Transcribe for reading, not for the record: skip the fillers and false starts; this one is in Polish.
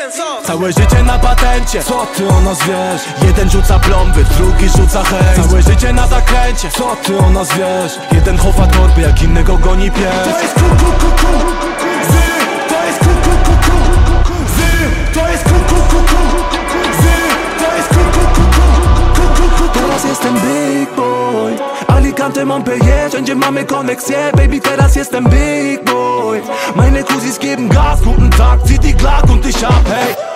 ten sos. Całe życie na patencie, co ty o nas wiesz? Jeden rzuca plomby, drugi rzuca hejs. Całe życie na zakręcie, co ty o nas wiesz? Jeden chowa torby, jak innego goni pies. To jest ku, ku, ku, ku. Zy, to jest ku, ku, ku, ku. Zy, to jest ku, ku, ku, ku. Zy, to jest ku, ku, ku, ku. Teraz jestem big boy, Alicante, Montpellier, wszędzie mamy koneksje. Baby, teraz jestem big boy. Meine Cousins geben Gas, guten Tag, zieh die Glock und ich hab, hey